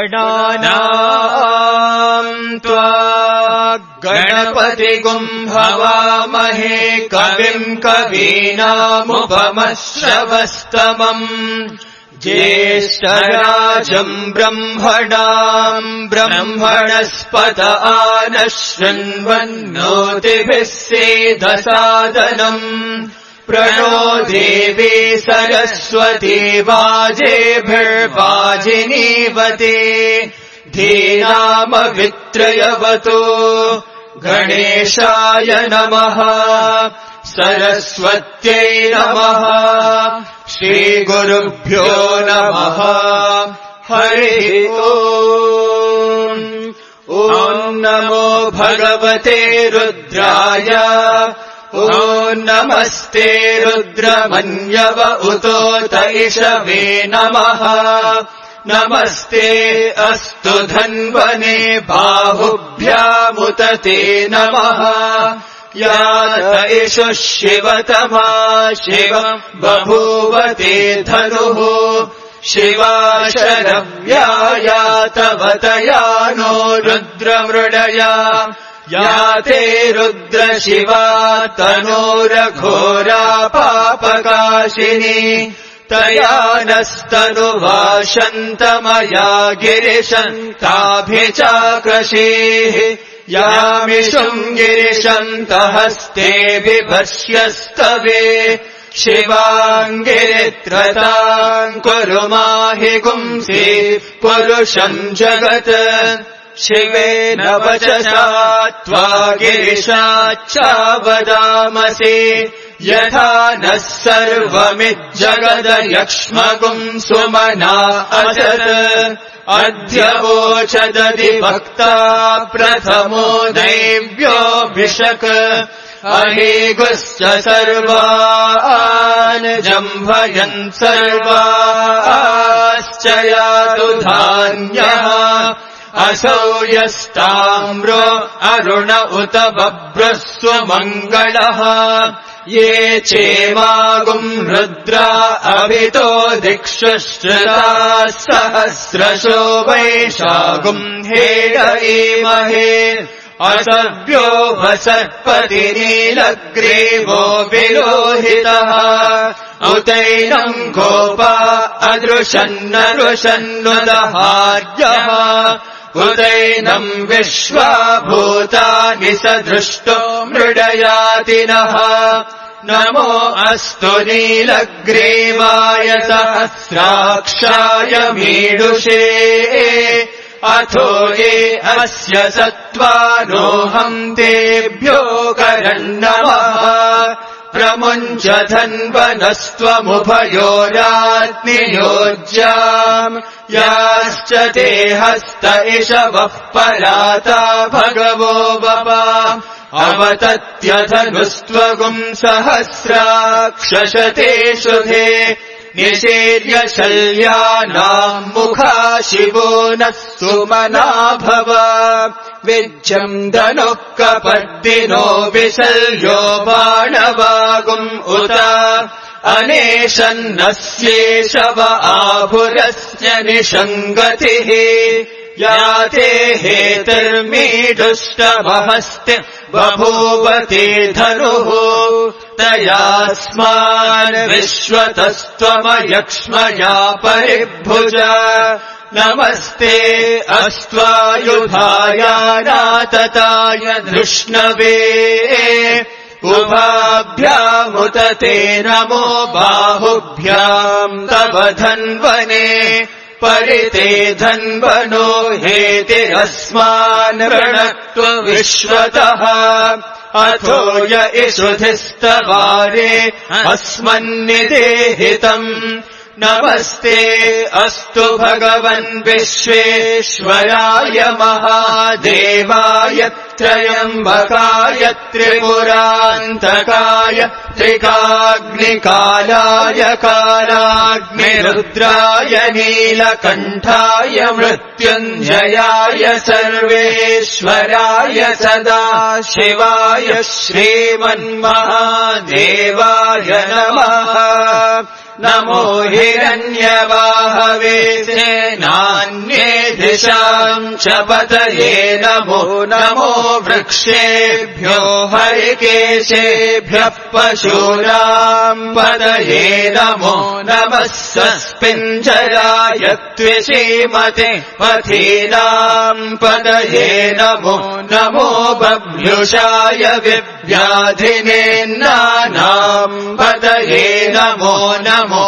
गणानाम् त्वा गणपतिगुम् हवामहे कविम् कवीनामुपमश्रवस्तमम् ज्येष्ठराजम् ब्रह्मणाम् ब्रह्मणस्पत आनः शृण्वन्नोतिभिः सेदसादनम् प्रणो देवी सरस्वती वाजेभिर्वाजिनीवते धीनामवित्रयवतो गणेशाय नमः सरस्वत्यै नमः श्रीगुरुभ्यो नमः हरिः ओम् ॐ नमो भगवते रुद्राय ॐ नमस्ते रुद्रमन्यव उतोत इषवे नमः नमस्ते अस्तु धन्वने बाहुभ्यामुत ते नमः यात इषुः शिवतमा शिव बभूवते धनुः शिवा शरव्यायातवतया नो रुद्रमृडया याते रुद्रशिवा तनोरघोरा पापकाशिनी तया नस्तनुवाशन्तमया गिरिशन्ताभिचाकृषेः यामिषुम् गिरिशन्तहस्ते बिभस्यस्तवे शिवाङ्गिरित्रताम् कुरु माहि गुंसि पुरुषम् जगत् शिवेन वचसा त्वा गिरिशाच्चावदामसि यथा नः सर्वमिज्जगदयक्ष्मगुम् सुमना असत् अद्य वोचदधिभक्ता प्रथमो दैव्योऽभिषक् अहेगुश्च सर्वान् जम्भयन् सर्वाश्च यातु धान्यः असौ यस्ताम्रो अरुण उत बभ्रस्व मङ्गलः ये चेमागुम् रुद्रा अभितो दिक्षुश्रुताः सहस्रशो वैशागुम् हेडयेमहे असव्यो वसत्पतिनीलग्रीवो विलोहितः उतैनम् गोपा अदृशन्नरुशन्नुदहार्यः उतैनम् विश्वाभूतानि सदृष्टो मृडयातिनः नमो अस्तु नीलग्रीवाय सहस्राक्षाय मीडुषे अथो ये अस्य सत्त्वानोऽहम् तेभ्यो करन्नमः प्रमुञ्च धन्वनस्त्वमुभयोरात्नियोज्याम् याश्च ते हस्त इषवः पराता भगवो वपा अवतत्यधनुस्त्वगुम् सहस्राक्षशते शुधे निषेर्य शल्यानाम् मुखा शिवो नः सुमना भव विज्जम् धनुः कपर्दिनो विशल्यो बाणवागुम् उत अनेशन्नस्येषव आभुरस्य निषङ्गतिः याते हेतिर्मीडुष्टमहस्ति बभूवते धनुः तयास्मान् विश्वतस्त्वमयक्ष्मया परिभुज नमस्ते अस्त्वायुधायानातताय धृष्णवे उभाभ्यामुत ते नमो बाहुभ्याम् तव धन्वने परिते धन्वनो हेतिरस्मान् ऋणत्व विश्वतः अथो य इषुधिस्तवारे अस्मन्निदेहितम् नमस्ते अस्तु भगवन् विश्वेश्वराय महादेवाय त्र्यम्बकाय त्रिपुरान्तकाय त्रिकाग्निकालाय कालाग्निरुद्राय नीलकण्ठाय मृत्युञ्जयाय सर्वेश्वराय सदाशिवाय श्रीमन्महादेवाय नमः नमो हिरण्यवाहवे सेनान्ये दिशां च पतये नमो नमो वृक्षेभ्यो हरिकेशेभ्यः पशूनां पतये नमो नमः सस्पिञ्जराय त्विषीमते पथीनां पतये नमो नमो बभ्युषाय विव्याधिनेन्नानां पतये नमो नमो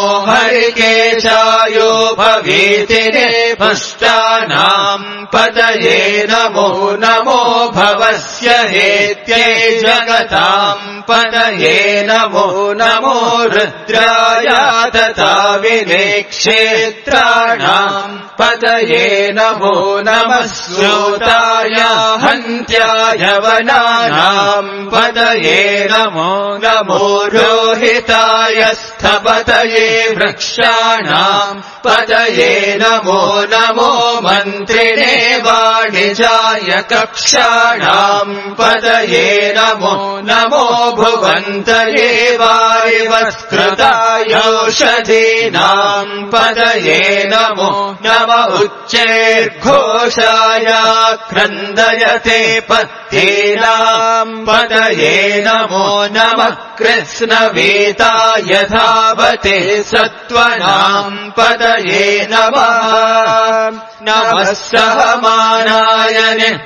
हरिकेशायोपवीतिने पष्टानां पतये नमो नमो भवस्य हेत्यै जगतां पतये नमो नमो रुद्राय तथा विनेक्षेत्राणां पतये नमो नमः श्रोताय हन्त्याय वनानां पतये नमो नमो रोहिताय स्थपतये वृक्षाणां पतये नमो नमो मन्त्रिणे वाणिजाय कक्षाणां पतये नमो नमो भुवन्तये वारिवस्कृताय औषधीनां पतये नमो नम उच्चैर्घोषाय क्रन्दयते पत्तीनां पतये नमो नमः कृत्स्नवेताय धावते सत्त्वनां पतये नमः नमः सहमानाय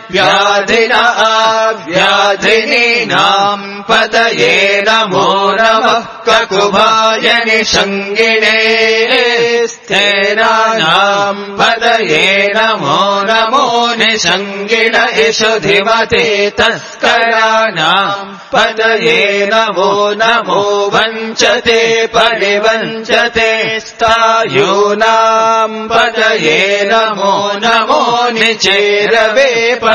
व्याधिनीनां पतये नमो नमः ककुभाय निषङ्गिणे स्थेनानां पतये नमो नमो निषङ्गिण इषुधिमते तस्कराणां पतये नमो नमो वञ्चते परिवञ्चते स्थायूनां पतये नमो नमो निचेरवे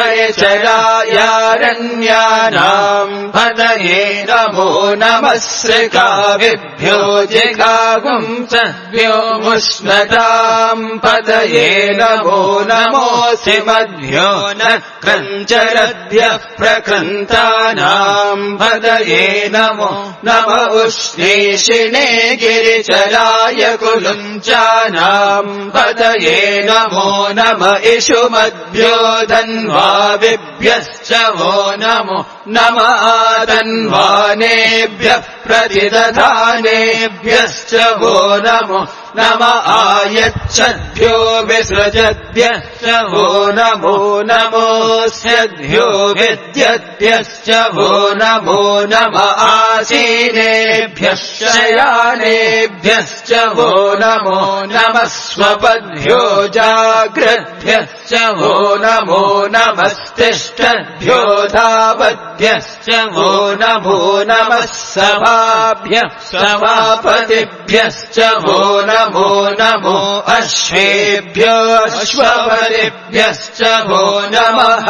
परिचरायारण्यानां पतये नमो नमः सृगाविभ्यो जिगागुंसभ्यो मुष्णतां पतये नमो नमोऽसि मद्भ्यो न क्रञ्चरभ्यः प्रकृन्तानां पतये नमो नम उष्णीषिणे गिरिचराय कुलुञ्चानां पतये नमो नम इषुमद्भ्यो धन्वाविभ्यश्च वो नमो नम आतन्वानेभ्यः प्रतिदधानेभ्यश्च वो नमो नम आयच्छद्भ्यो विसृजद्भ्यश्च वो नमो नमोऽस्यद्भ्यो विद्यद्भ्यश्च वो नमो नम आसीनेभ्यः शयानेभ्यश्च वो नमो नमः स्वपद्भ्यो जाग्रद्भ्यश्च वो नमो नमस्तिष्ठद्भ्यो धावद्भ्यश्च वो नमो नमः सभाभ्यः सभापतिभ्यश्च वो नमो नमो अश्वेभ्यो अश्वपतिभ्यश्च वो नमः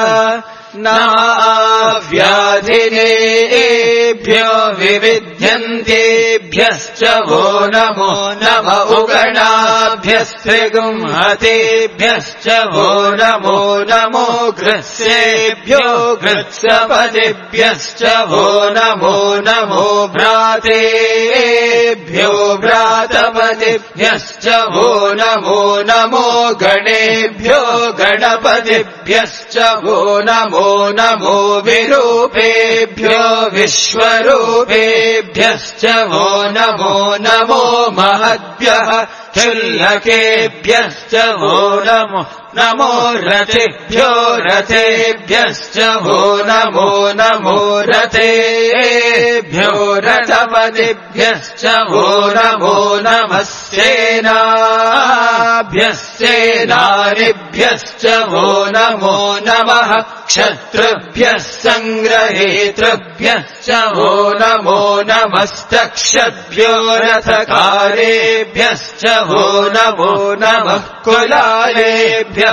व्याधिनेभ्यो विविध्यन्तेभ्यश्च वो नमो नम उगणाभ्यस्त्रिगुंहतेभ्यश्च वो नमो नमो घृत्सेभ्यो घृत्सपतिभ्यश्च वो नमो नमो भ्रातेभ्यो भ्रातपतिभ्यश्च वो नमो नमो गणेभ्यो गणपतिभ्यश्च वो नमो नमो विरूपेभ्यो विश्वरूपेभ्यश्च वो नमो नमो महद्भ्यः क्षुल्लकेभ्यश्च वो नमो नमो रथेभ्यो रथेभ्यश्च वो नमो नमो रथेभ्यो रथपतिभ्यश्च वो नमो नमः सेनाभ्यश्चेनानिभ्यश्च वो नमो नमः क्षत्रुभ्यः सङ्ग्रहेतृभ्यश्च वो नमो नमस्तक्षद्भ्यो रथकारेभ्यश्च वो नमो नमः कुलालेभ्यः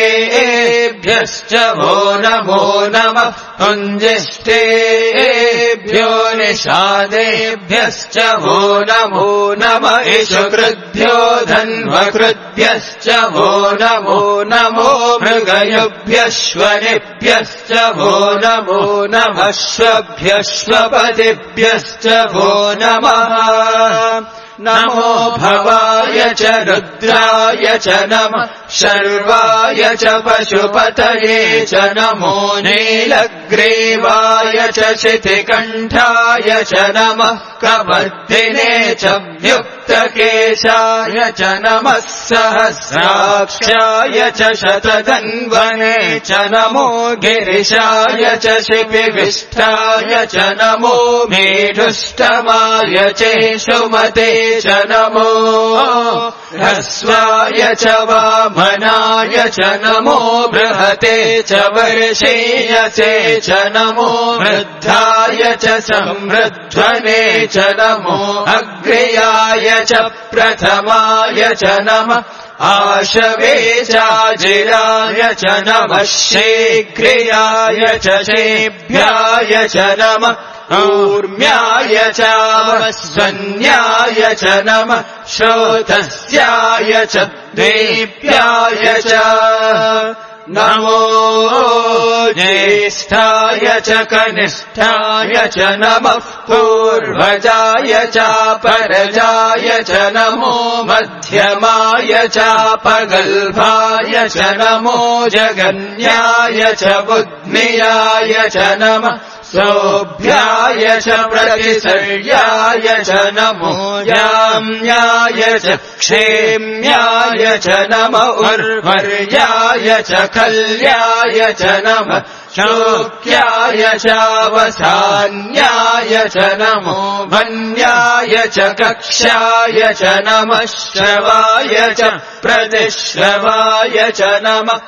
कर्मारेभ्यश्च वो नमो नमः पुञ्जिष्ठेभ्यो कृद्भ्यो निषादेभ्यश्च वो नमः इषुकृद्भ्यो धन्वकृद्भ्यश्च वो नमो मृगयुभ्यश्वनिभ्यश्च वो नमः श्वभ्यश्वपतिभ्यश्च वो नमः नमो भवाय च रुद्राय च नमः शर्वाय च पशुपतये च नमो नीलग्रीवाय च शितिकण्ठाय च नमः कवर्धिने च व्युक्तकेशाय च नमः सहस्राक्षाय च शतधन्वने च नमो गिरिशाय च शिपिविष्टाय च नमो मेढुष्टमाय चेषुमते च नमो ह्रस्वाय च वामनाय च नमो बृहते च वर्षेयसे च नमो वृद्धाय च समृद्धने च नमो अग्र्याय च प्रथमाय च नमः आशवे चाजिराय च नमः शीघ्रियाय च शेभ्याय च नमः ऊर्म्याय च वस्वन्याय च नमः श्रोतस्याय च देव्याय च नमो ज्येष्ठाय च कनिष्ठाय च नमः पूर्वजाय च परजाय च नमो मध्यमाय च पगल्भाय च नमो जगन्याय च बुद्ध्नियाय च नमः सौभ्याय च प्रतिसर्याय च नमो याम्याय च क्षेम्याय च नमः उर्वर्याय च कल्याय च नमः शोक्याय च वसान्याय च नमो वन्याय च कक्षाय च नमः श्रवाय च प्रतिश्रवाय च नमः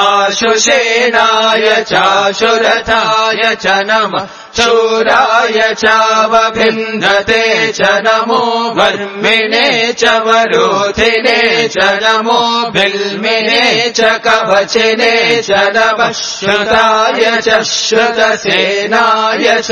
आशुषेणाय चाशुरथाय च नमः शूराय चावभिन्दते च नमो वर्मिणे च वरोधिने च नमो बिल्मिने च कवचिने च नमः श्रुताय च श्रुतसेनाय च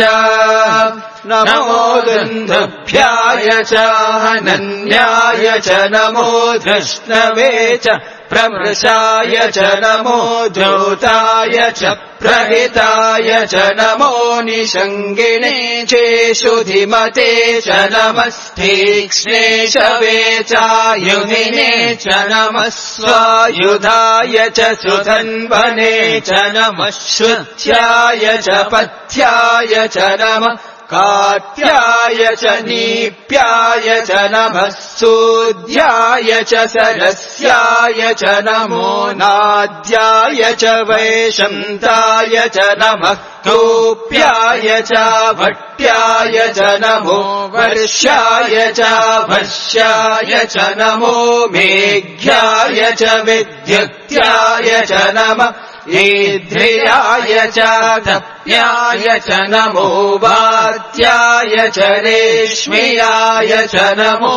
नमो दुन्दुभ्याय च हनन्याय च नमो धृष्णवे च प्रमृषाय च नमो धूताय च प्रहिताय च नमो निषङ्गिणे चेषुधिमते च नमः तीक्ष्णे शवे चायुधिने च नमः स्वायुधाय च सुधन्वने च नमः श्रुत्याय च पथ्याय च नमः कात्याय च नीप्याय च नमः सूद्याय च सरस्याय च नमो नाद्याय च वैशन्ताय च नमः कूप्याय च भट्याय च नमो वर्ष्याय च भष्याय च नमो मेघ्याय च विद्युत्याय च नमः ईध्रियाय च तप्याय च नमो वात्याय च रेश्मियाय च नमो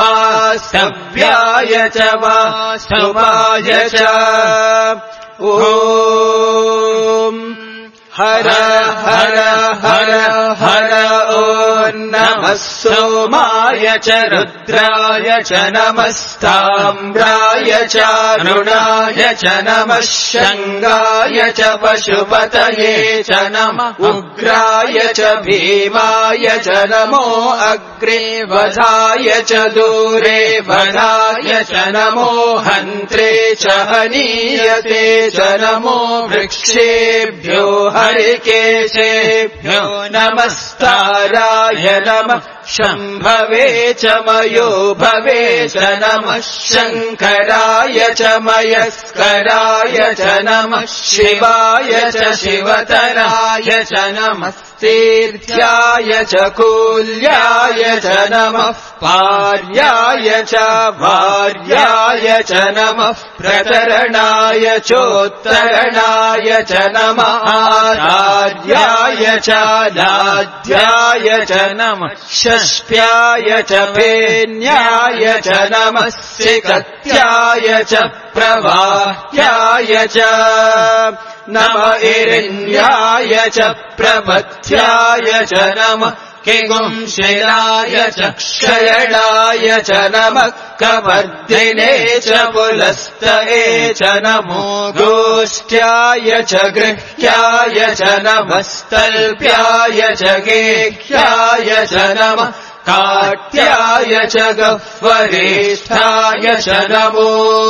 वास्तव्याय च वास्तवाय च ॐ हर हर हर हर ॐ नमः सोमाय च रुद्राय च नमस्ताम्राय च अरुणाय च नमः शङ्गाय च पशुपतये च नमः उग्राय च भीमाय च नमो अग्रे वधाय च दूरे वधाय च नमो हन्त्रे च हनीयते च नमो वृक्षेभ्यो हरिकेशेभ्यो नमस्ताराय नमः शम्भवे च मयो भवे च नमः शङ्कराय च मयस्कराय च नमः शिवाय च शिवतराय च नमः तीर्थ्याय च कूल्याय च नमः पार्याय च भार्याय च नमः प्रतरणाय चोत्तरणाय च नमः आचार्याय षष्ठ्याय च लाध्याय च नमः षष्ठ्याय च फेन्याय च नमः सिकत्याय च प्रवाह्याय च नमः इरिण्याय च प्रपथ्याय च नमः किगुंशिलाय च क्षयणाय च नमः कवर्धिने च पुलस्तये च नमो गोष्ठ्याय च गृह्याय च नमः स्तल्प्याय च गेह्याय च नमः काट्याय च गह्वरेष्ठाय च नमो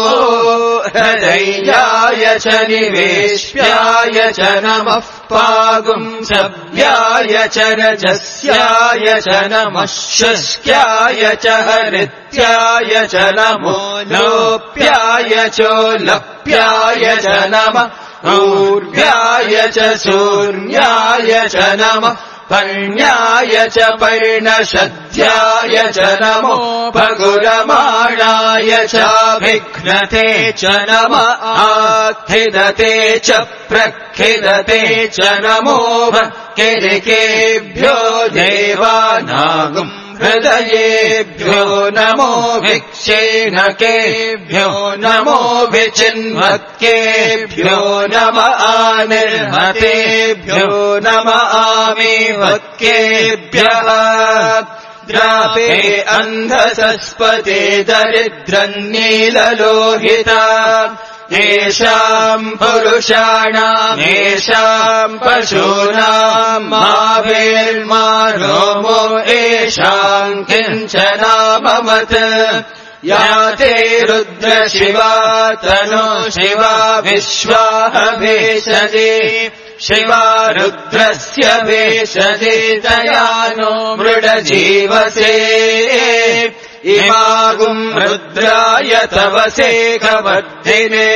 हृदयाय च निवेश्याय च नमः पागुंसव्याय च रजस्याय च नमः शुष्क्याय च हरित्याय च नमो लोप्याय चोलप्याय च नमः ऊर्व्याय च शून्याय च नमः पर्ण्याय च पर्णशद्याय च नमो भगुरमाणाय च विघ्नते च नमः आखिदते च प्रखिदते च नमो किरिकेभ्यो देवानागम् हृदयेभ्यो नमो विक्षेणकेभ्यो नमो विचिन्वक्केभ्यो नमः आनिर्हतेभ्यो नमः आमीवक्केभ्यः द्रापे अन्धसस्पते दरिद्रन्नीललोहिता येषाम् पुरुषाणाम् येषाम् पशूनाम् मावेर्मारोमो येषाम् किञ्चनाममत् या ते रुद्रशिवा तनो शिवा विश्वाह भेषजे शिवा रुद्रस्य भेषजे तयानो मृडजीवसे इमागुम् रुद्राय तवसे कवर्धिने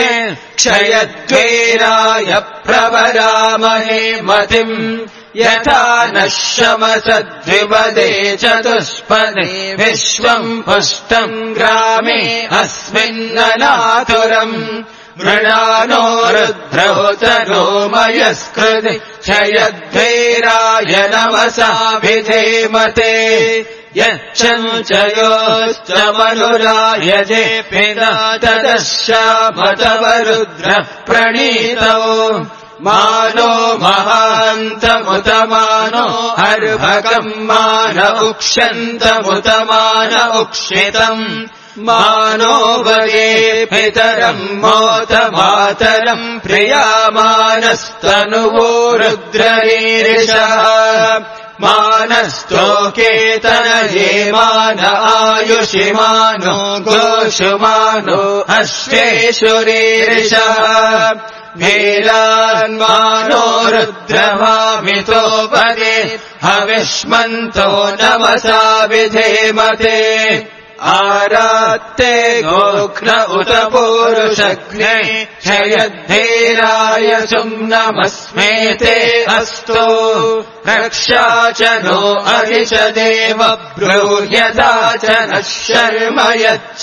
क्षयद्वेराय प्रवरामहे मतिम् यथा नः शमसद्विपदे चतुष्पदे विश्वम् पुष्टम् ग्रामे अस्मिन्ननातुरम् मृडानो रुद्रोतरो मयस्कृति क्षयद्वेराय नमसा विधेमते यच्चञ्चयोश्च मनुरायजे पिता तदश्यामतवरुद्र प्रणीतौ मानो महान्तमुतमानो हर्भकम् मान उक्ष्यन्तमुतमान उक्षितम् मानो वये पितरम् मोत मातरम् प्रियामानस्तनुवो रुद्ररीरिषः मानस्तोकेतनये मान आयुषिमानो गोषुमानो अश्वेषुरीरिषः भेलान्मानो रुद्रभामितोपदे हविष्मन्तो नमसा विधेमते आरात्ते गोघ्न उत पूरुषघ्ने क्षयद्धीराय सुम्नमस्मेते अस्तु रक्षा च नो अरिषदेव ब्रूह्यता च नः शर्म यच्च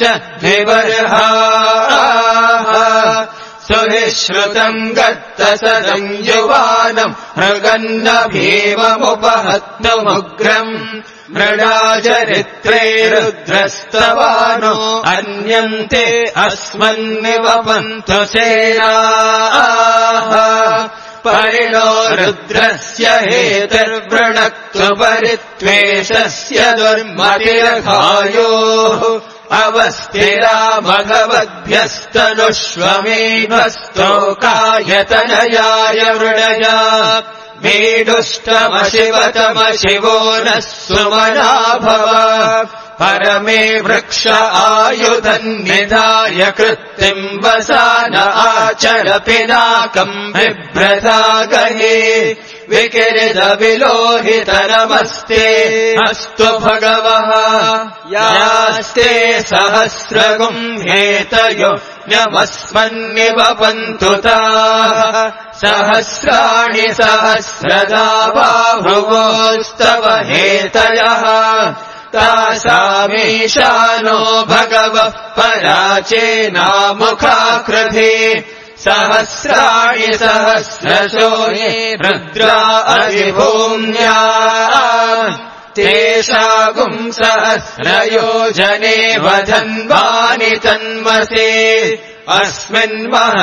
विवर्हाः सुविश्रुतम् गत्तसदम् युवानम् मृगन्न भीममुपहत्तुमुग्रम् मृडाचरित्रे रुद्रस्तवानो अन्यन्ते अस्मन्निवपन्तु सेनाः परिणो रुद्रस्य हेतर्वृणक्तु परित्वेषस्य दुर्मतिरघायोः अवस्थिरा भगवद्भ्यस्तनुष्वमेधस्तोकायतनयाय वृणया मीडुष्टमशिवतमशिवो नः सुमना भव परमे वृक्ष आयुधन्निधाय कृत्तिम् वसान आचर पिनाकम् बिभ्रता गहे विकिरित विलोहित नमस्ते अस्तु भगवः यास्ते सहस्रगुम्हेतयो नमस्मन्निवपन्तु ताः सहस्राणि सहस्रदा बाहुवोस्तव हेतयः तासामीशानो भगवः पराचेनामुखाकृधि सहस्राणि सहस्रशो ये रुद्रा अधिभूम्या तेषागुम् सहस्रयोजने वधन्वानि तन्मसे अस्मिन्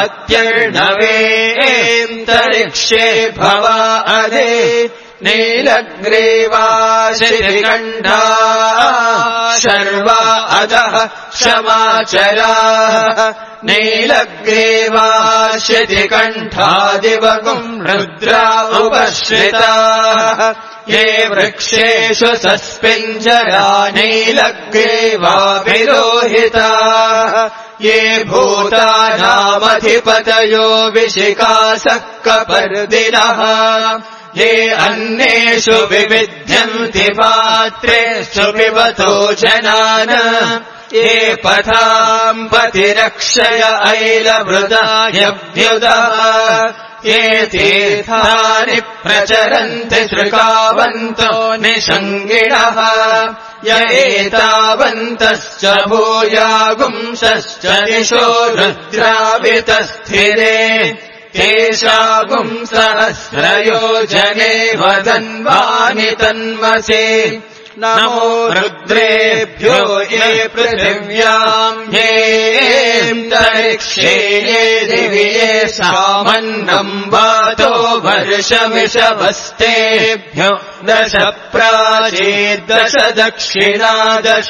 महत्यर्णवेऽन्तरिक्षे भवा अदे नीलग्रीवा शितिकण्ठा शर्वा अधः क्षमाचरा नीलग्रीवा शितिकण्ठादिवगुम् रुद्रा उपश्रिता ये वृक्षेषु सस्पिञ्जरा नीलग्रीवा विलोहिता ये भूतानामधिपतयो विशिखासः कपर्दिनः ये अन्येषु विविध्यन्ति पात्रेषु पिबतो जनान् ये पथाम् पतिरक्षय ऐलवृदायभ्युदः ये तीर्थानि प्रचरन्ति सृकावन्तो निषङ्गिणः य एतावन्तश्च भूयागुंसश्च दिशो रुद्रावितस्थिरे तेषागुम् सहस्रयोजने वदन्वानि तन्मसे नमो रुद्रेभ्यो ये पृथिव्याम् येऽन्तरिक्षे ये दिवि ये सामन्नम् वातो वर्षमिषवस्तेभ्यो दश प्राचीर्दश दक्षिणा दश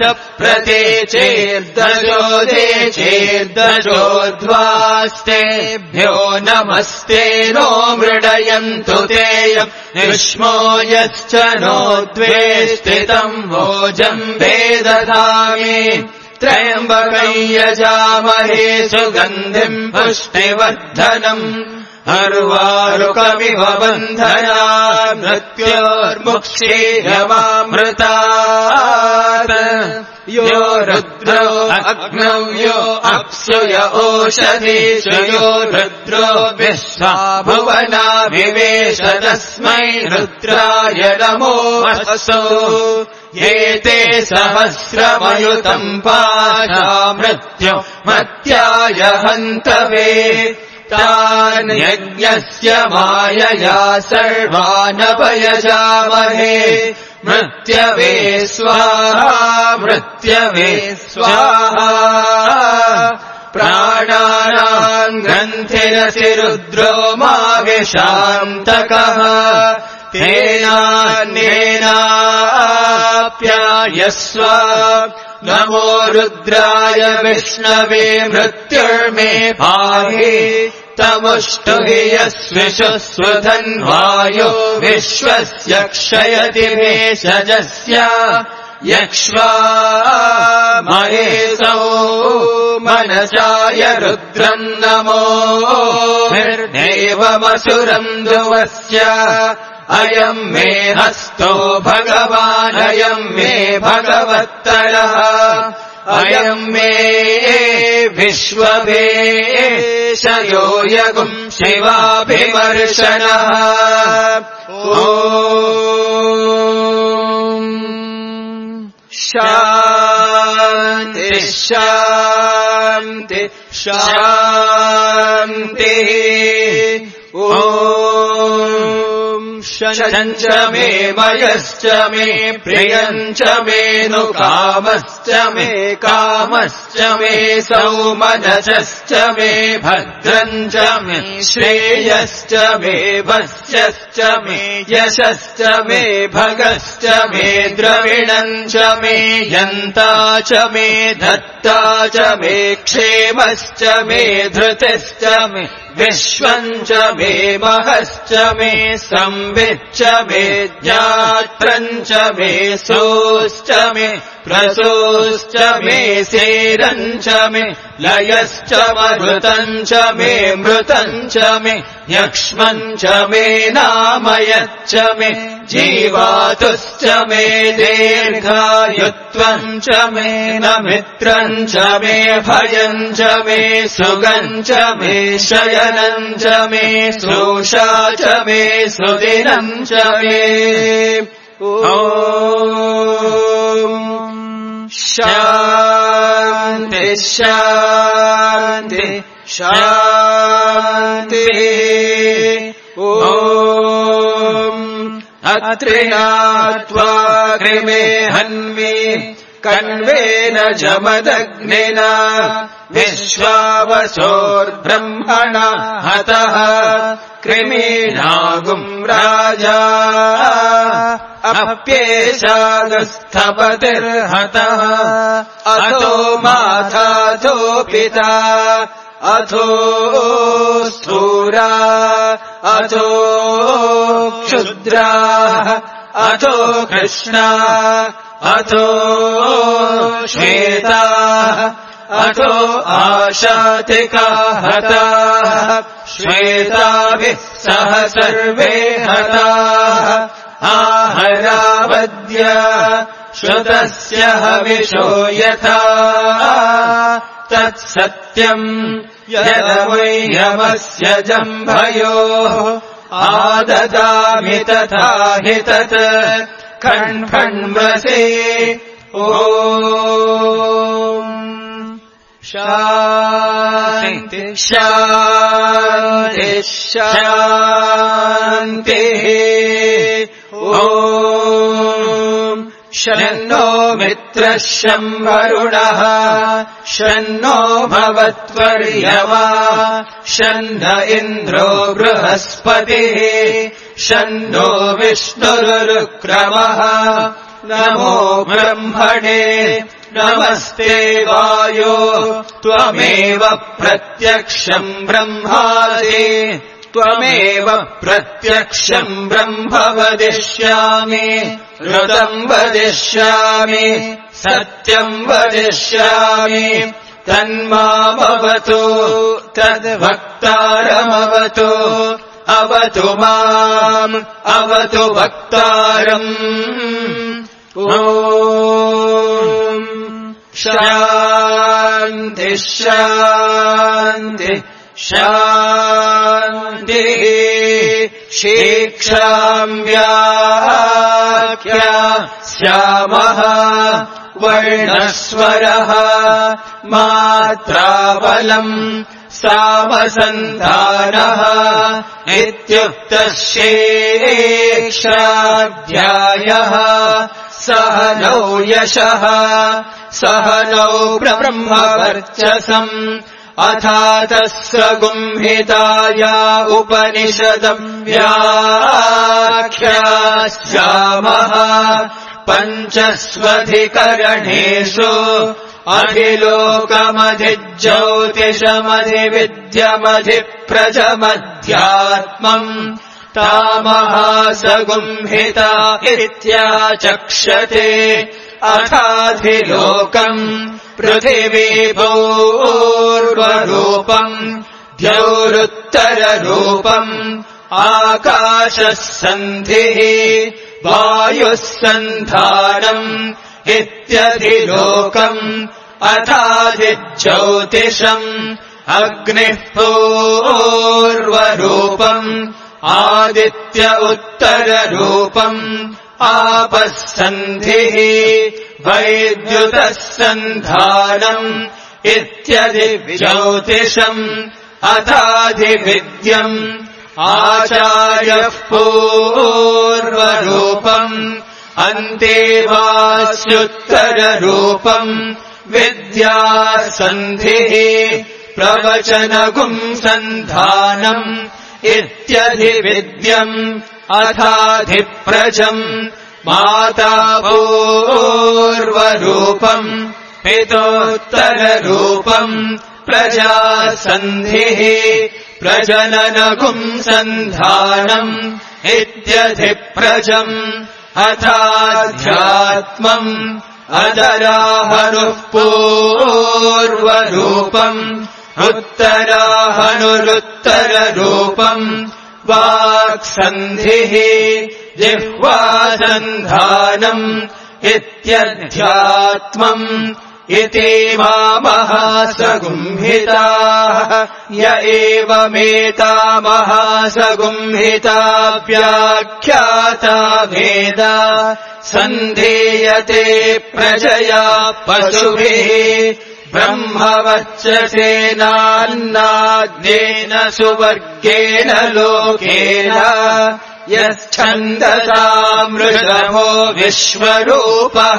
प्रतीचेर्दशोदेचेर्दशोध्वास्तेभ्यो नमस्ते नो मृडयन्तु तेयम् युष्मो यश्च नो द्वे स्थितम् वोजम् वेदधामि त्र्यम्बकम् यजामहे सुगन्धिम् पुष्टिवर्धनम् अर्वारुकमिव बन्धना मृत्योर्मुक्षीयमामृतात् यो रुद्रो अग्नौ यो अप्सु य ओषधीषु यो रुद्रो विश्वा भुवना विवेश तस्मै रुद्राय नमो अस्तु ये ते सहस्रमयुतम् पाशा मृत्यो मत्याय हन्तवे तान् यज्ञस्य मायया सर्वानपयजामहे मृत्यवे स्वाहा मृत्यवे स्वाहा प्राणानाम् ग्रन्थिरसि रुद्रो मा विशान्तकः तेनान्येनाप्यायस्व नमो रुद्राय विष्णवे मृत्युर्मे पाहि तमुष्टुहि यस्विषुस्वधन्वायो विश्वस्य क्षयति भेषजस्य यक्ष्वा महेशौ मनसाय रुद्रम् नमो निर्देवमसुरम् ध्रुवस्य अयम् मे हस्तो भगवान् अयम् मे भगवत्तरः अयम् मे विश्वभेशयो यगुम् शिवाभिमर्शनः शान्ति शान्ति शान्तिः शञ्च मे मयश्च मे प्रियञ्च मे नु कामश्च मे कामश्च मे सौमनसश्च मे भद्रञ्च मे श्रेयश्च मे वस्यश्च मे यशश्च मे भगश्च मे द्रविणञ्च मे यन्ता च मे धत्ता च मे क्षेमश्च मे धृतिश्च मे विश्वम् च मे महश्च मे संविच्च मे ज्ञात्रम् च मे सोश्च मे प्रसोश्च मे सेरम् च मे लयश्च मधुतम् च मे मृतम् च मे यक्ष्मम् च मे नामयच्च मे जीवातुश्च मे दीर्घायुत्वम् च मे न मित्रम् च मे भयम् च मे सुगम् च मे शयनम् च मे श्रोषा च मे सुदिनम् च मे शान्ति शान्ति शान्तिः ॐ अत्रिणात्वा कृमे हन्मि कण्वेन जमदग्निना विश्वावसोर्ब्रह्मणा हतः कृमीणागुम् राजा अप्येषादस्थपतिर्हतः अथो माताथो पिता अथो स्थूरा अथो क्षुद्रा अथो कृष्णा अथो श्वेता अथो आशातिका हताः श्वेताभिः सह सर्वे हताः आहरावद्य श्रुतस्य हविषो यथा तत्सत्यम् यदमह्यमस्य जम्भयोः आददामि तथा हि तत् खण्खण्मसे ॐ शान्ति शान्ति शान्तिः ॐ शन्नो मित्रः शं वरुणः शन्नो भवत्वर्यमा शन्न इन्द्रो बृहस्पतिः शन्नो विष्णुरुक्रमः नमो ब्रह्मणे नमस्ते वायो त्वमेव प्रत्यक्षम् ब्रह्मासि त्वमेव प्रत्यक्षम् ब्रह्म वदिष्यामि ऋतम् वदिष्यामि सत्यम् वदिष्यामि तन्मामवतु तद्वक्तारमवतु अवतु माम् अवतु वक्तारम् ॐ शान्ति शान्ति शान्तिः शीक्षाम् व्याख्या श्यामः वर्णस्वरः मात्राबलम् सामसन्धानः इत्युक्तः शेषाध्यायः सह नौ यशः सह नौ ब्रह्मवर्चसम् अथातः स गुंहिताया उपनिषदम् व्याख्यास्यामः पञ्चस्वधिकरणेषु अधिलोकमधिज्योतिषमधिविद्यमधिप्रजमध्यात्मम् तामहासगुंहिता इत्याचक्षते अथाधिलोकम् पृथिवी पूर्वरूपम् द्यौरुत्तररूपम् आकाशः सन्धिः वायुः सन्धानम् इत्यधिलोकम् अथाधिज्योतिषम् अग्निः पूर्वरूपम् आदित्य उत्तररूपम् आपः सन्धिः वैद्युतः सन्धानम् इत्यधिज्योतिषम् अथाधिविद्यम् आचार्यः पूर्वरूपम् अन्तेवास्युत्तररूपम् विद्या सन्धिः प्रवचनगुम् सन्धानम् इत्यधिविद्यम् अथाधिप्रजम् माता पूर्वरूपम् पितोत्तररूपम् प्रजा सन्धिः प्रजननगुम् सन्धानम् इत्यधिप्रजम् अथाध्यात्मम् अदराहनुः पूर्वरूपम् उत्तराहनुरुत्तररूपम् वाक्सन्धिः जिह्वासन्धानम् इत्यध्यात्मम् इति महासगुंहिताः य एवमेता महासगुंहिता व्याख्याता भेदा सन्धीयते प्रजया पशुभिः ब्रह्मवच्चसेनान्नाद्येन सुवर्गेण लोकेन यच्छन्दसामृषभो विश्वरूपः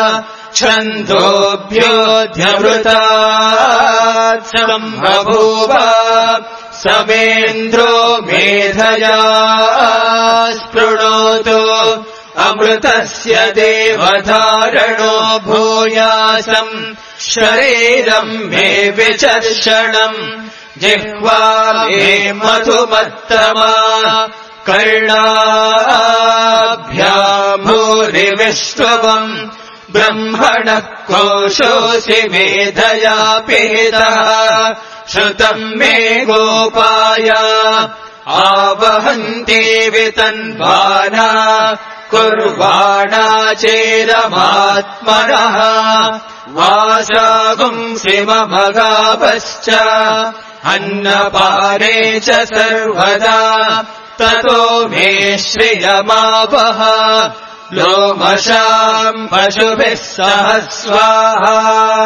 छन्दोभ्योऽध्यमृतात् सम्बभूव समेन्द्रो मेधया स्पृणोतु अमृतस्य देवधारणो भूयासम् शरीरम् मे विचर्षणम् जिह्वा मे मधुमत्तमा कर्णाभ्याम् भूरिविश्वम् ब्रह्मणः कोशोऽसि मेधया पिहितः श्रुतम् मे गोपाय आवहन्ति वितन्वाना कुर्वाणा चेदमात्मनः वासागुंसि ममगापश्च अन्नपाने च सर्वदा ततो मे श्रियमावह लोमशाम् पशुभिः सह स्वाहा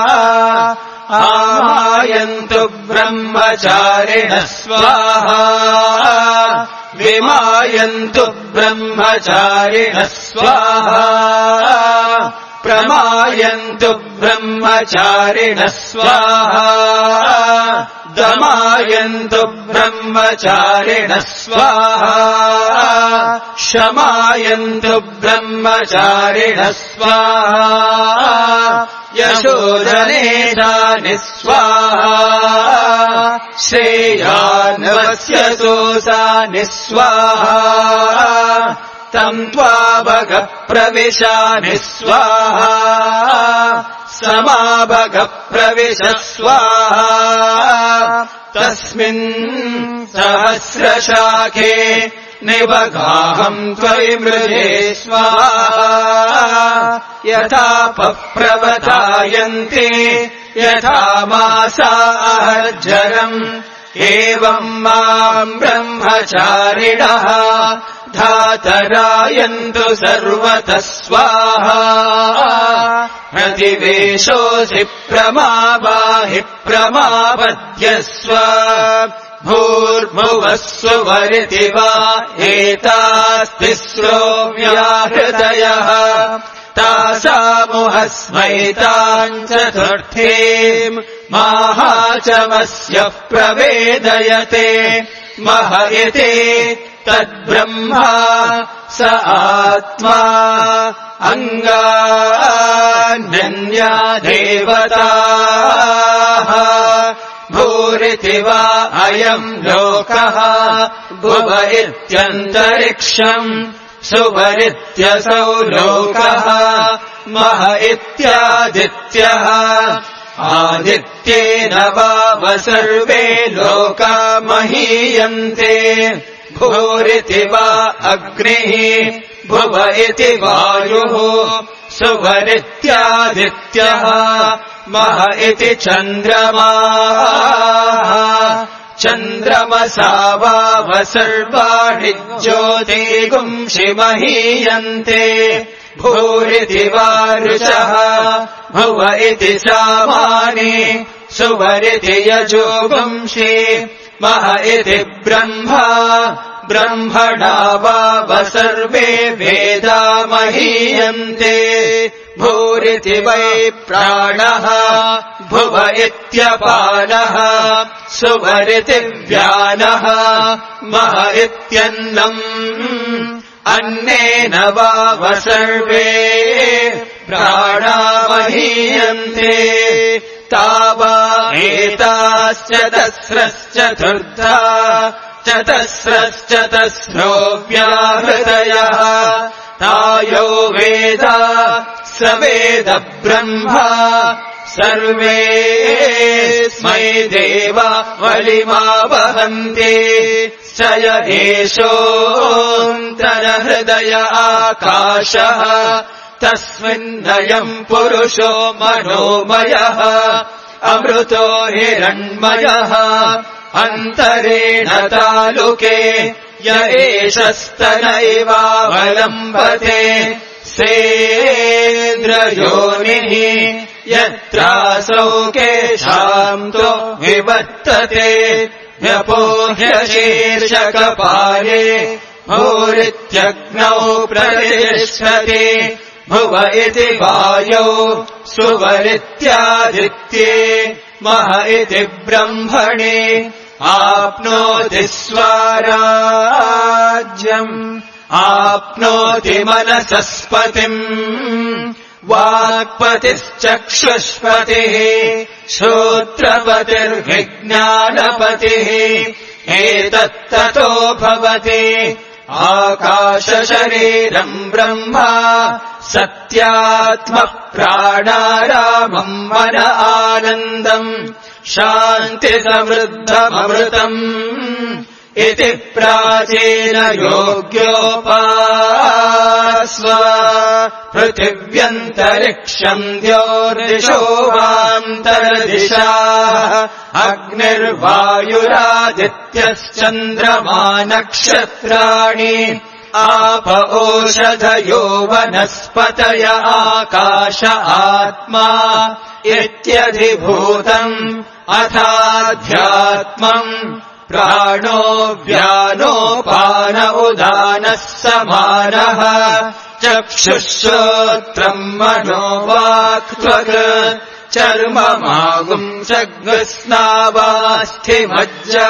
आमायन्तु ब्रह्मचारिणः स्वाहा विमायन्तु ब्रह्मचारिणः स्वाहा प्रमायन्तु ब्रह्मचारिणः स्वाहा दमायन्तु ब्रह्मचारिणः स्वाहा शमायन्तु ब्रह्मचारिणः स्वाहा यशोधनेशानि स्वाहा श्रेयान्वस्य सोऽसानि स्वाहा तम् त्वाभगः प्रविशानि स्वाहा समाभगः प्रविश स्वाहा तस्मिन् सहस्रशाखे निबगाहम् त्वयि मृधे स्वाहा यथा पप्रवतायन्ते यथा मासा अहर्जरम् एवम् माम् ब्रह्मचारिणः धातरायन्तु सर्वतः स्वाहा प्रतिवेशोऽसि प्रमावाहि प्रमापद्यस्व भूर्भुवः सुवरिति वा एतास्तिस्रो व्याहृतयः तासामुहस्मैताम् चतुर्थीम् माहाचमस्य प्रवेदयते मह इति तद्ब्रह्मा स आत्मा अङ्गान्यन्या देवताः भूरिति वा अयम् लोकः भुव इत्यन्तरिक्षम् सुवरित्यसौ लोकः मह इत्यादित्यः आदित्येन वाव सर्वे लोका महीयन्ते भूरिति वा अग्निः भुव इति वायुः सुवरित्यादित्यः मह इति चन्द्रमाः चन्द्रमसा वाव सर्वाणि ज्योतिगुंषि महीयन्ते भूरिति वा ऋचः भुव इति सामानि सुवरिति यजोगुंषि मह इति ब्रह्मा ब्रह्मणा वाव सर्वे वेदा महीयन्ते भूरिति वै प्राणः भुव इत्यपानः सुवरिति व्यानः मह इत्यन्नम् अन्नेन वाव सर्वे प्राणा महीयन्ते तावा एताश्चतस्रश्चतुर्धा चतस्रश्चतस्रो व्याहृतयः तायो वेद स वेद ब्रह्मा सर्वेऽस्मै देव बलिमावहन्ति स य एषोऽन्तरहृदय आकाशः तस्मिन्नयम् पुरुषो मनोमयः अमृतो हिरण्मयः अन्तरेण तालुके य एषस्तनैवावलम्बते सेन्द्रयोनिः यत्रासौ केषान्तो विवर्तते व्यपोह्य शीर्षकपाले भूरित्यग्नौ प्रतिष्ठते भुव इति वायौ सुवरित्यादित्ये मह इति ब्रह्मणे आप्नोति स्वराज्यम् आप्नोति मनसस्पतिम् वाक्पतिश्चक्षुष्पतिः श्रोत्रपतिर्विज्ञानपतिः एतत्ततो भवति आकाशशरीरम् ब्रह्मा सत्यात्मः प्राणारामम् मन आनन्दम् शान्तिसमृद्धममृतम् इति प्राचीन योग्योपास्व पृथिव्यन्तरिक्षम् द्योर्दिशो वान्तरदिशाः अग्निर्वायुरादित्यश्चन्द्रमा नक्षत्राणि आप ओषधयो वनस्पतय आकाश आत्मा इत्यधिभूतम् अथाध्यात्मम् प्राणो व्यानोपान उदानः समानः चक्षुश्रोत्रम् मनो वाक्त्वक् चर्ममागुंसग्स्नावास्थिमज्जा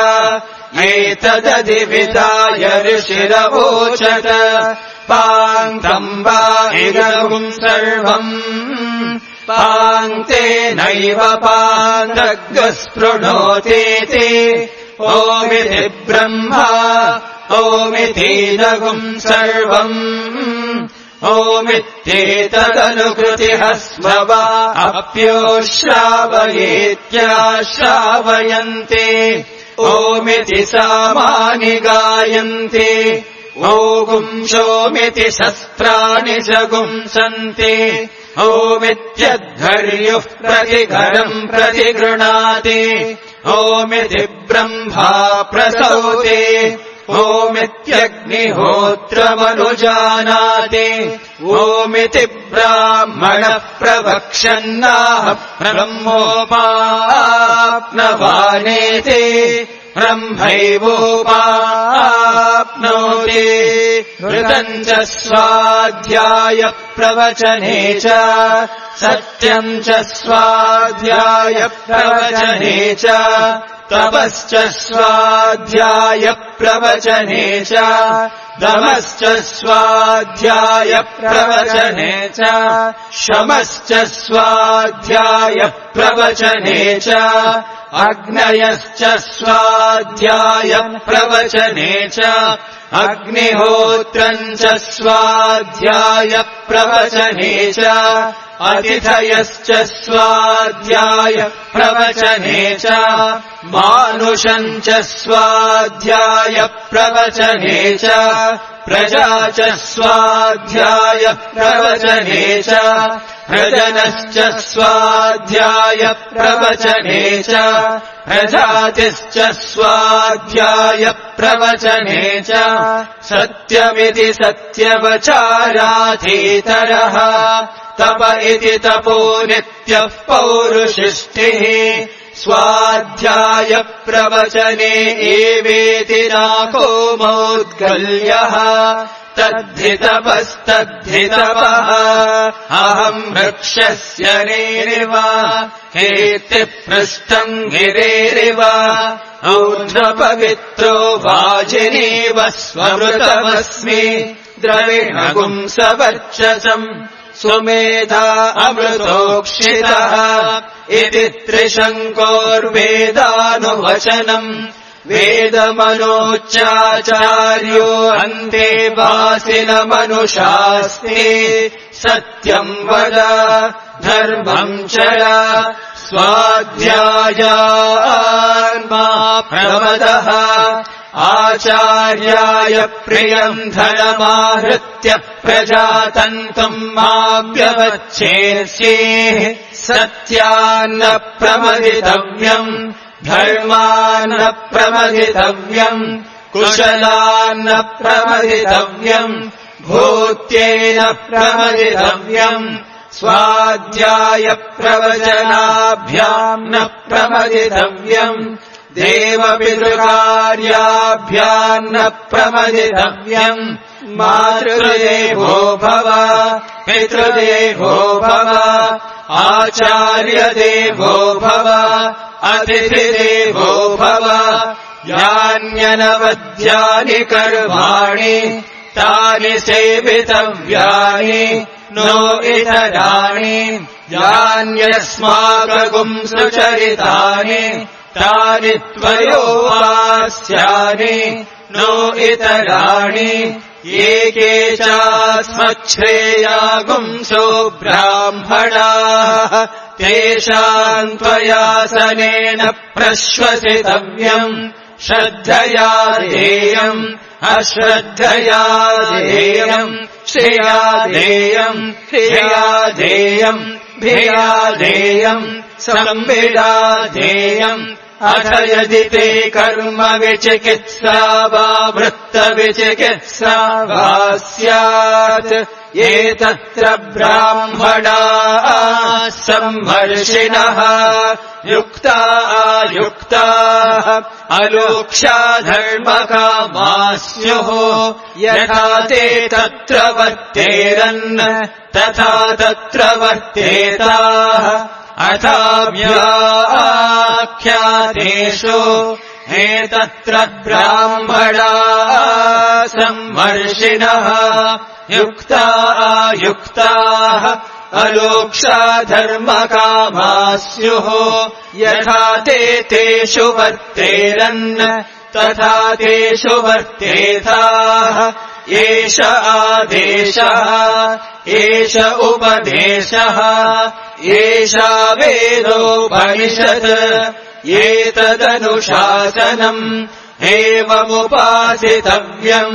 एतदधिविदाय ऋषिरवोचत पाङ्क्तम् वा इदगुम् सर्वम् पाङ्क्तेनैव पाङ्क्तस्पृणोतीति ओमिति ब्रह्मा ओमितीदगुम् सर्वम् ओमित्येतदनुकृतिः स्मवा अप्योश्रावयेत्याश्रावयन्ते ओमिति सामानि गायन्ते ओगुंशोमिति शस्त्राणि जगुंसन्ते ओमित्यद्धर्युः प्रतिघरम् प्रतिगृणाति ओमिति ब्रह्मा प्रसौते ओमित्यग्निहोत्रमनुजानाति ओमिति ब्राह्मणः प्रवक्षन्नाह ब्रह्मोपाप्नवानेति ब्रह्मैवोपाप्नोति ऋतम् च स्वाध्याय प्रवचने च सत्यम् च स्वाध्याय प्रवचने च तपश्च स्वाध्याय प्रवचने च दमश्च स्वाध्याय प्रवचने च शमश्च स्वाध्याय प्रवचने च अग्नयश्च स्वाध्याय प्रवचने च अग्निहोत्रम् च स्वाध्याय प्रवचने च अतिथयश्च स्वाध्याय प्रवचने च मानुषम् च स्वाध्याय प्रवचने च प्रजा च स्वाध्याय प्रवचने च प्रजनश्च स्वाध्याय प्रवचने च प्रजातिश्च स्वाध्याय प्रवचने च सत्यमिति सत्यवचाराधीतरः तप इति तपो नित्यः पौरुषिष्टिः स्वाध्याय प्रवचने एवेति नाको मौद्गल्यः तद्धि तपस्तद्धितपः अहम् वृक्षस्य नेरिव कीर्तिपृष्ठम् गिरेरिव ऊर्ध्वपवित्रो वाजिनीव स्वमृतमस्मि द्रविणगुंसवर्चसम् सुमेधा अमृतोक्षितः इति त्रिशङ्कोर्वेदानुवचनम् वेदमनोच्चाचार्यो अन्ते वासिनमनुशास्ते सत्यम् वद धर्मम् चर स्वाध्यायान्मा प्रमदः आचार्याय प्रियम् धनमाहृत्य प्रजातन्तुम् मा व्यवच्छेत्स्येः सत्यान्न प्रमदितव्यम् धर्मान्न प्रमदितव्यम् कुशलान्न प्रमदितव्यम् भूत्येन प्रमदितव्यम् स्वाध्याय प्रवचनाभ्याम् न प्रमदितव्यम् देवपितृकार्याभ्याम् न प्रमदितव्यम् मातृदेवो भव पितृदेवो भव आचार्यदेवो भव अतिथिदेवो भव यान्यनवद्यानि कर्माणि तानि सेवितव्यानि नो इतराणि यान्यस्माकं सुचरितानि तानि त्वयोपास्यानि नो इतराणि ये केचास्मच्छ्रेयागुंसो ब्राह्मणाः तेषाम् त्वयासनेन प्रश्वसितव्यम् श्रद्धया देयम् अश्रद्धया देयम् श्रेया देयम् ह्रिया देयम् भिया देयम् संविदा देयम् अथ यदि ते कर्म विचिकित्सा वा वृत्तविचिकित्सा वा स्यात् ये तत्र ब्राह्मणाः सम्मर्षिणः युक्ता अयुक्ताः अलोक्षा धर्मकामाः स्युः यथा ते तत्र वर्तेरन् तथा तत्र वर्तेताः अथाव्याख्यातेषु एतत्र ब्राह्मणाः सम्मर्षिणः युक्ता अयुक्ताः अलोक्षा धर्मकामाः स्युः यथा ते तेषु वर्तेरन् तथा तेषु वर्तेताः एष आदेशः एष उपदेशः एषा वेदोपनिषत् एतदनुशासनम् एवमुपासितव्यम्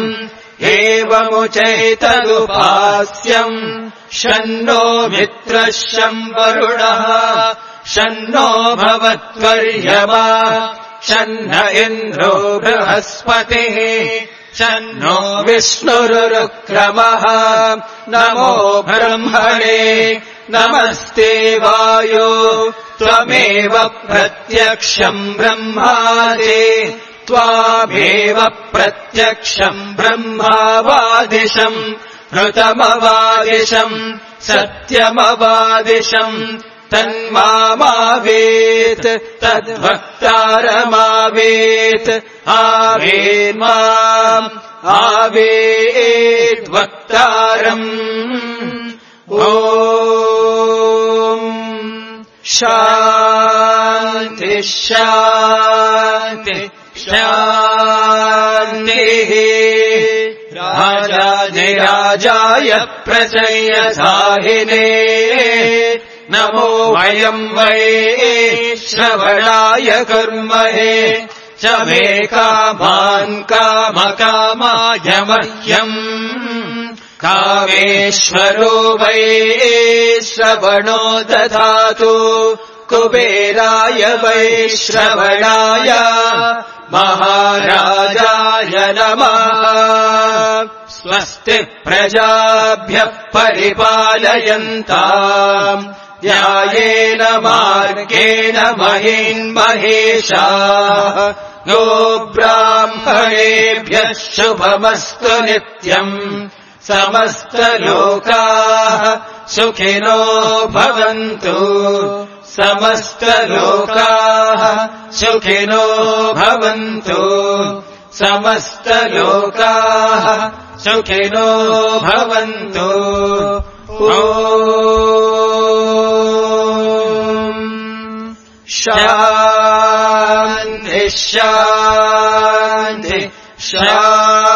एवमुचैतदुपास्यम् शन्नो मित्रः शं वरुणः शन्नो भवत्वर्यमा शन्न इन्द्रो बृहस्पतिः शन्नो विष्णुरुक्रमः नमो ब्रह्मणे नमस्ते वायो त्वमेव प्रत्यक्षम् ब्रह्मादि त्वामेव प्रत्यक्षम् ब्रह्मावादिशम् ऋतमवादिशम् सत्यमवादिशम् तन्मावेत् तद्वक्तारमावेत् आवेन्माम् आवेद्वक्तारम् ॐ शान्ति शान्ति शान्तिः राजाधिराजाय प्रचयसाहिने नमो वयम् वै श्रवणाय कुर्महे च मे कामान् कामकामाय मह्यम् कामेश्वरो वै श्रवणो दधातु कुबेराय वै श्रवणाय महाराजाय नमः स्वस्ति प्रजाभ्यः परिपालयन्ताम् न्यायेन मार्गेण महीन्महेशाः गो ब्राह्मणेभ्यः शुभमस्तु नित्यम् समस्तलोकाः सुखिनो भवन्तु समस्तलोकाः सुखिनो भवन्तु समस्तलोकाः सुखिनो भवन्तु ॐ शान्ति शान्ति शान्ति